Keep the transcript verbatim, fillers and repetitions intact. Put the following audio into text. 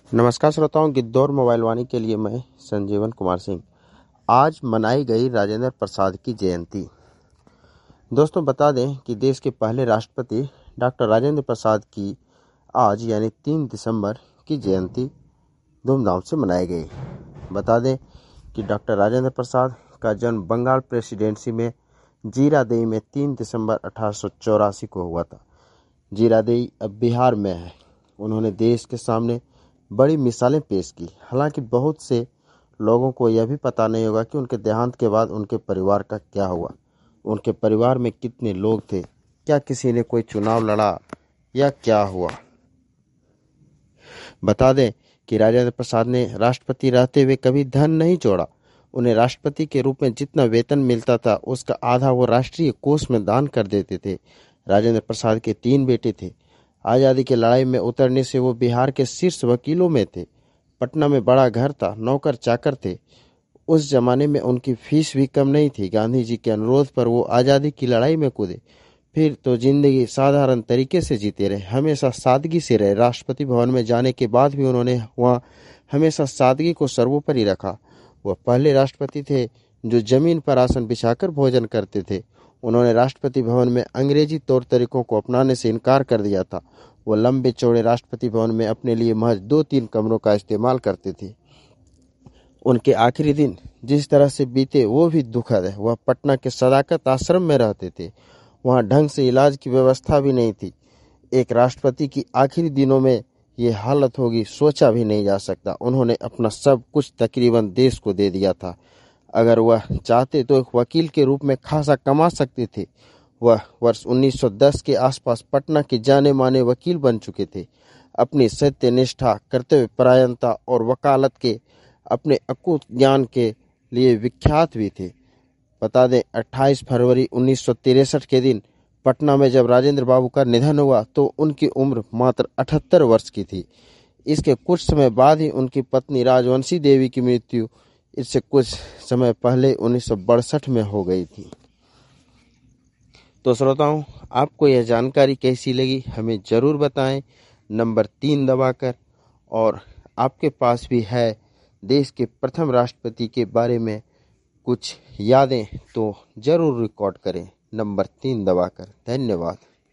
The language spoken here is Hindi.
नमस्कार श्रोताओं, गिद्धौर मोबाइल वाणी के लिए मैं संजीवन कुमार सिंह। आज मनाई गई राजेंद्र प्रसाद की जयंती। दोस्तों, बता दें कि देश के पहले राष्ट्रपति डॉक्टर राजेंद्र प्रसाद की आज यानी तीन दिसंबर की जयंती धूमधाम से मनाई गई। बता दें कि डॉक्टर राजेंद्र प्रसाद का जन्म बंगाल प्रेसिडेंसी में जीरादेई में तीन दिसंबर अठारह सौ चौरासी को हुआ था। जीरादेई अब बिहार में है। उन्होंने देश के सामने बड़ी मिसालें पेश की। हालांकि बहुत से लोगों को यह भी पता नहीं होगा कि उनके देहांत के बाद उनके परिवार का क्या हुआ। उनके परिवार में कितने लोग थे, क्या किसी ने कोई चुनाव लड़ा या क्या हुआ। बता दें कि राजेंद्र प्रसाद ने राष्ट्रपति रहते हुए कभी धन नहीं जोड़ा। उन्हें राष्ट्रपति के रूप में जितना वेतन मिलता था उसका आधा वो राष्ट्रीय कोष में दान कर देते थे। राजेंद्र प्रसाद के तीन बेटे थे। आज़ादी की लड़ाई में उतरने से वो बिहार के शीर्ष वकीलों में थे। पटना में बड़ा घर था, नौकर चाकर थे। उस जमाने में उनकी फीस भी कम नहीं थी। गांधी जी के अनुरोध पर वो आज़ादी की लड़ाई में कूदे। फिर तो जिंदगी साधारण तरीके से जीते रहे, हमेशा सादगी से रहे। राष्ट्रपति भवन में जाने के बाद भी उन्होंने वहाँ हमेशा सादगी को सर्वोपरि रखा। वह पहले राष्ट्रपति थे जो जमीन पर आसन बिछाकर भोजन करते थे। उन्होंने राष्ट्रपति भवन में अंग्रेजी तौर तरीकों को अपनाने से इनकार कर दिया था। वो लंबे चौड़े राष्ट्रपति भवन में अपने लिए महज दो तीन कमरों का इस्तेमाल करते थे। उनके आखिरी दिन जिस तरह से बीते वो भी दुखद है। वह पटना के सदाकत आश्रम में रहते थे। वहाँ ढंग से इलाज की व्यवस्था भी नहीं थी। एक राष्ट्रपति की आखिरी दिनों में ये हालत होगी, सोचा भी नहीं जा सकता। उन्होंने अपना सब कुछ तकरीबन देश को दे दिया था। अगर वह चाहते तो एक वकील के रूप में खासा कमा सकते थे। वह वर्ष उन्नीस सौ दस के आसपास पटना के जाने माने वकील बन चुके थे। अपनी सत्यनिष्ठा, कर्तव्य परायणता और वकालत के अपने अकूत ज्ञान के लिए विख्यात भी थे। बता दें, अट्ठाईस फरवरी उन्नीस सौ तिरसठ के दिन पटना में जब राजेंद्र बाबू का निधन हुआ तो उनकी उम्र मात्र अठहत्तर वर्ष की थी। इसके कुछ समय बाद ही उनकी पत्नी राजवंशी देवी की मृत्यु इससे कुछ समय पहले उन्नीस सौ बासठ में हो गई थी। तो श्रोताओं, आपको यह जानकारी कैसी लगी हमें ज़रूर बताएं नंबर तीन दबाकर। और आपके पास भी है देश के प्रथम राष्ट्रपति के बारे में कुछ यादें तो ज़रूर रिकॉर्ड करें नंबर तीन दबाकर। धन्यवाद।